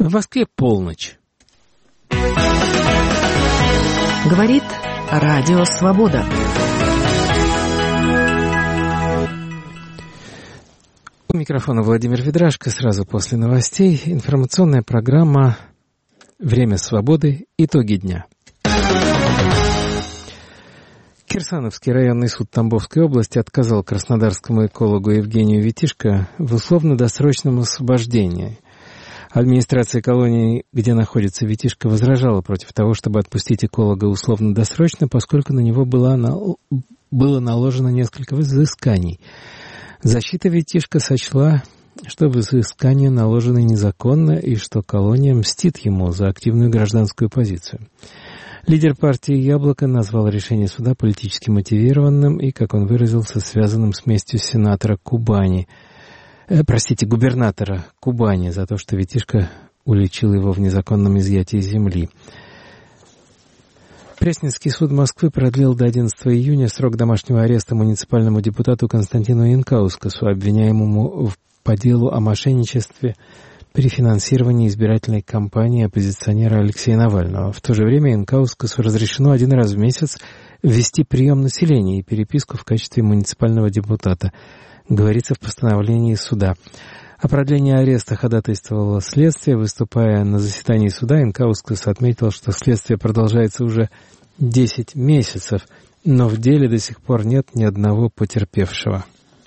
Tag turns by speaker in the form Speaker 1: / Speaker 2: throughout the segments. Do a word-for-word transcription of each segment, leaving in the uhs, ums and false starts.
Speaker 1: В Москве полночь.
Speaker 2: Говорит Радио Свобода.
Speaker 1: У микрофона Владимир Ведрашко. Сразу после новостей информационная программа «Время свободы. Итоги дня». Кирсановский районный суд Тамбовской области отказал краснодарскому экологу Евгению Витишко в условно-досрочном освобождении. Администрация колонии, где находится Витишко, возражала против того, чтобы отпустить эколога условно-досрочно, поскольку на него было, на... было наложено несколько взысканий. Защита Витишко сочла, что взыскания наложены незаконно и что колония мстит ему за активную гражданскую позицию. Лидер партии «Яблоко» назвал решение суда политически мотивированным и, как он выразился, связанным с местью сенатора Кубани, э, простите, губернатора Кубани за то, что Витишко уличил его в незаконном изъятии земли. Пресненский суд Москвы продлил до одиннадцатого июня срок домашнего ареста муниципальному депутату Константину Янкаускасу, обвиняемому в, по делу о мошенничестве при финансировании избирательной кампании оппозиционера Алексея Навального. В то же время Янкаускасу разрешено один раз в месяц ввести прием населения и переписку в качестве муниципального депутата, говорится в постановлении суда. О продлении ареста ходатайствовало следствие. Выступая на заседании суда, Янкаускас отметил, что следствие продолжается уже десять месяцев, но в деле до сих пор нет ни одного потерпевшего.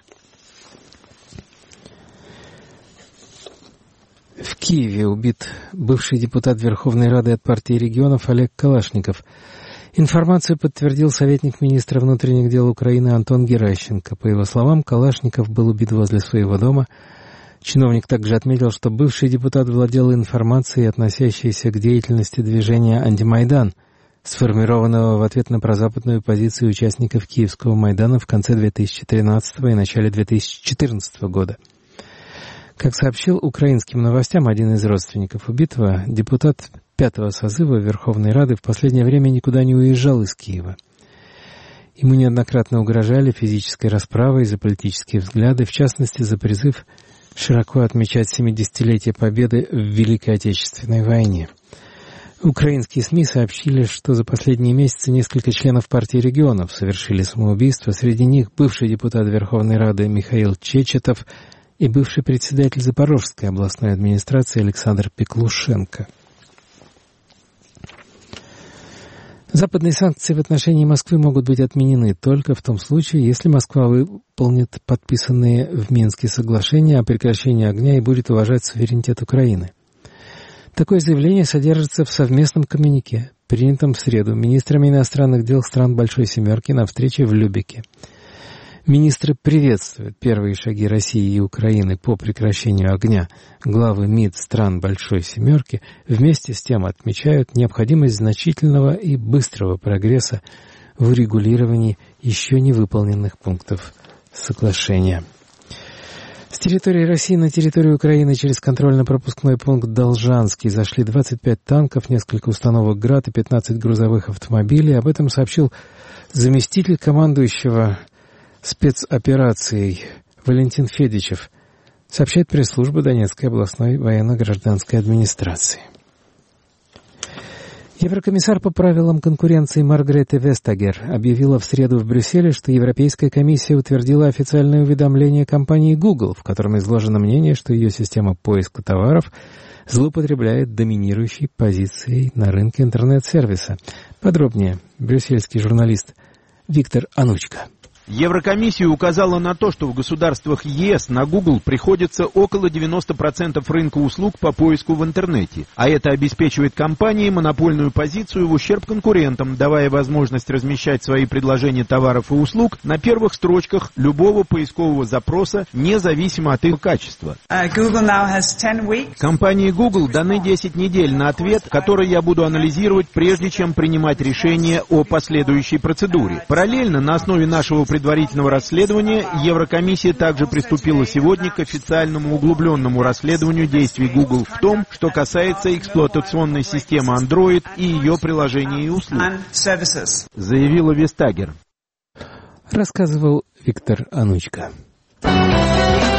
Speaker 1: В Киеве убит бывший депутат Верховной Рады от партии регионов Олег Калашников. Информацию подтвердил советник министра внутренних дел Украины Антон Геращенко. По его словам, Калашников был убит возле своего дома. Чиновник также отметил, что бывший депутат владел информацией, относящейся к деятельности движения «Антимайдан», сформированного в ответ на прозападную позицию участников Киевского Майдана в конце две тысячи тринадцатого и начале две тысячи четырнадцатого года. Как сообщил украинским новостям один из родственников убитого, депутат пятого созыва Верховной Рады в последнее время никуда не уезжал из Киева. Ему неоднократно угрожали физической расправой за политические взгляды, в частности, за призыв широко отмечать семидесятилетие Победы в Великой Отечественной войне. Украинские СМИ сообщили, что за последние месяцы несколько членов партии регионов совершили самоубийство. Среди них бывший депутат Верховной Рады Михаил Чечетов и бывший председатель Запорожской областной администрации Александр Пеклушенко. Западные санкции в отношении Москвы могут быть отменены только в том случае, если Москва выполнит подписанные в Минске соглашения о прекращении огня и будет уважать суверенитет Украины. Такое заявление содержится в совместном коммюнике, принятом в среду министрами иностранных дел стран Большой Семерки на встрече в Любеке. Министры приветствуют первые шаги России и Украины по прекращению огня. Главы МИД стран Большой Семерки вместе с тем отмечают необходимость значительного и быстрого прогресса в урегулировании еще не выполненных пунктов соглашения. С территории России на территорию Украины через контрольно-пропускной пункт Должанский зашли двадцать пять танков, несколько установок «Град» и пятнадцать грузовых автомобилей. Об этом сообщил заместитель командующего спецоперацией Валентин Федичев, сообщает пресс-служба Донецкой областной военно-гражданской администрации. Еврокомиссар по правилам конкуренции Маргрете Вестагер объявила в среду в Брюсселе, что Европейская комиссия утвердила официальное уведомление компании Google, в котором изложено мнение, что ее система поиска товаров злоупотребляет доминирующей позицией на рынке интернет-сервиса. Подробнее брюссельский журналист Виктор Анучко.
Speaker 3: Еврокомиссия указала на то, что в государствах ЕС на Google приходится около девяносто процентов рынка услуг по поиску в интернете, а это обеспечивает компании монопольную позицию в ущерб конкурентам, давая возможность размещать свои предложения товаров и услуг на первых строчках любого поискового запроса, независимо от их качества. Компании Google даны десять недель на ответ, который я буду анализировать, прежде чем принимать решение о последующей процедуре. Параллельно, на основе нашего предварительного расследования, Еврокомиссия также приступила сегодня к официальному углубленному расследованию действий Google в том, что касается эксплуатационной системы Android и ее приложений и услуг, заявила Вестагер.
Speaker 1: Рассказывал Виктор Анучко.